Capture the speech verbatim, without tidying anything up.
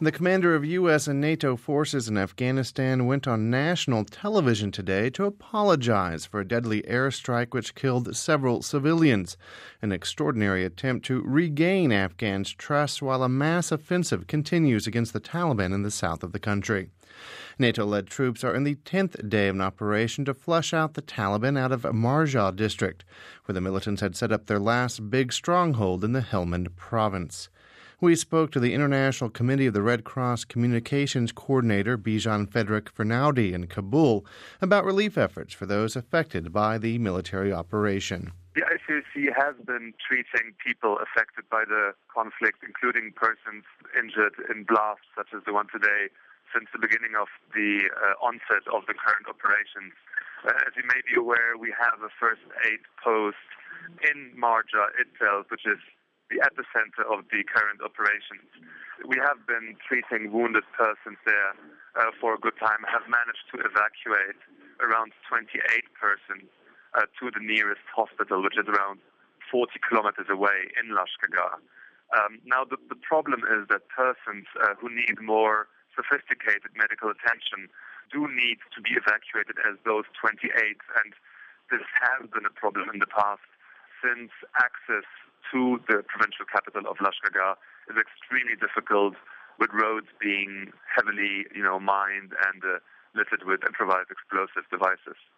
The commander of U S and NATO forces in Afghanistan went on national television today to apologize for a deadly airstrike which killed several civilians, an extraordinary attempt to regain Afghans' trust while a mass offensive continues against the Taliban in the south of the country. NATO-led troops are in the tenth day of an operation to flush out the Taliban out of Marja district, where the militants had set up their last big stronghold in the Helmand province. We spoke to the International Committee of the Red Cross Communications Coordinator Bijan Frederick Fernaudi in Kabul about relief efforts for those affected by the military operation. The I C R C has been treating people affected by the conflict, including persons injured in blasts such as the one today, since the beginning of the uh, onset of the current operations. Uh, as you may be aware, we have a first aid post in Marja itself, which is the epicenter of the current operations. We have been treating wounded persons there uh, for a good time, have managed to evacuate around twenty-eight persons uh, to the nearest hospital, which is around forty kilometers away in Lashkargah. Um, now, the, the problem is that persons uh, who need more sophisticated medical attention do need to be evacuated as those twenty-eight, and this has been a problem in the past since access to the provincial capital of Lashkargah is extremely difficult, with roads being heavily, you know, mined and uh, littered with improvised explosive devices.